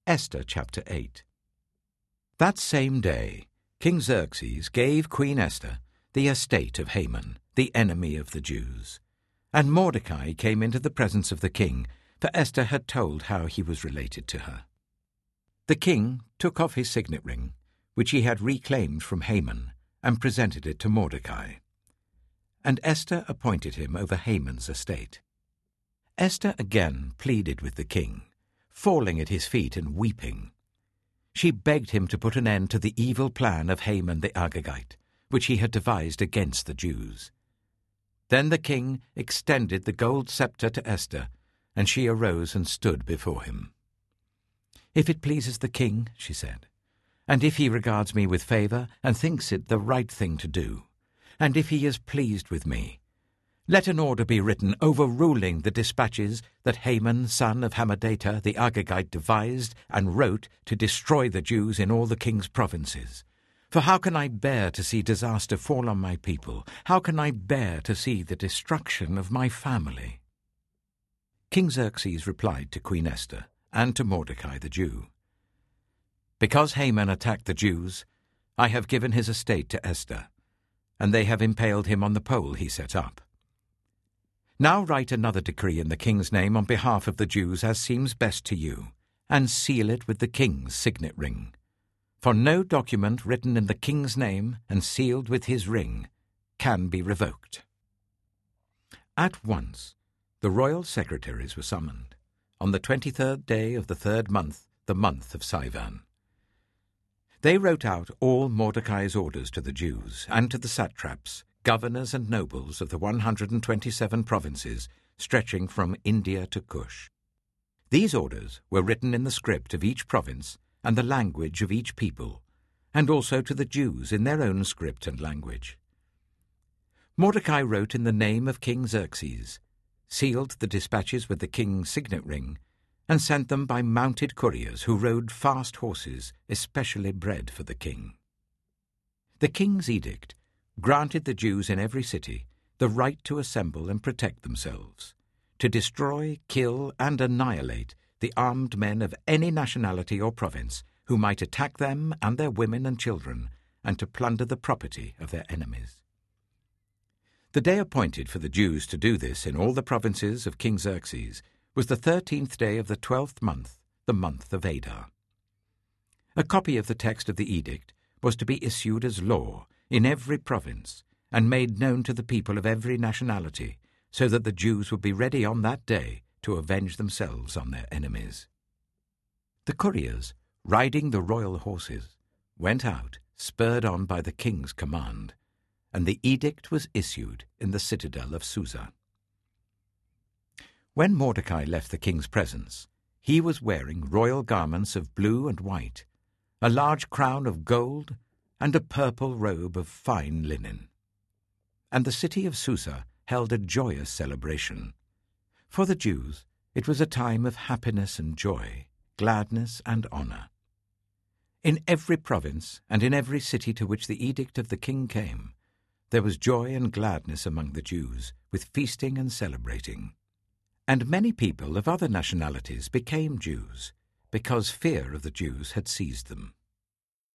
Esther chapter 8. That same day, King Xerxes gave Queen Esther the estate of Haman, the enemy of the Jews. And Mordecai came into the presence of the king, for Esther had told how he was related to her. The king took off his signet ring, which he had reclaimed from Haman, and presented it to Mordecai. And Esther appointed him over Haman's estate. Esther again pleaded with the king, falling at his feet and weeping. She begged him to put an end to the evil plan of Haman the Agagite, which he had devised against the Jews. Then the king extended the gold scepter to Esther, and she arose and stood before him. "If it pleases the king," she said, "and if he regards me with favor and thinks it the right thing to do, and if he is pleased with me, let an order be written overruling the dispatches that Haman, son of Hammedatha the Agagite, devised and wrote to destroy the Jews in all the king's provinces. For how can I bear to see disaster fall on my people? How can I bear to see the destruction of my family?" King Xerxes replied to Queen Esther and to Mordecai the Jew, "Because Haman attacked the Jews, I have given his estate to Esther, and they have impaled him on the pole he set up. Now write another decree in the king's name on behalf of the Jews as seems best to you, and seal it with the king's signet ring. For no document written in the king's name and sealed with his ring can be revoked." At once the royal secretaries were summoned, on the 23rd day of the 3rd month, the month of Sivan. They wrote out all Mordecai's orders to the Jews and to the satraps, governors and nobles of the 127 provinces stretching from India to Cush. These orders were written in the script of each province and the language of each people, and also to the Jews in their own script and language. Mordecai wrote in the name of King Xerxes, sealed the dispatches with the king's signet ring, and sent them by mounted couriers who rode fast horses, especially bred for the king. The king's edict granted the Jews in every city the right to assemble and protect themselves, to destroy, kill, and annihilate the armed men of any nationality or province who might attack them and their women and children, and to plunder the property of their enemies. The day appointed for the Jews to do this in all the provinces of King Xerxes was the 13th day of the 12th month, the month of Adar. A copy of the text of the edict was to be issued as law in every province and made known to the people of every nationality, so that the Jews would be ready on that day to avenge themselves on their enemies. The couriers, riding the royal horses, went out, spurred on by the king's command, and the edict was issued in the citadel of Susa. When Mordecai left the king's presence, he was wearing royal garments of blue and white, a large crown of gold, and a purple robe of fine linen. And the city of Susa held a joyous celebration. For the Jews, it was a time of happiness and joy, gladness and honor. In every province and in every city to which the edict of the king came, there was joy and gladness among the Jews, with feasting and celebrating. And many people of other nationalities became Jews, because fear of the Jews had seized them.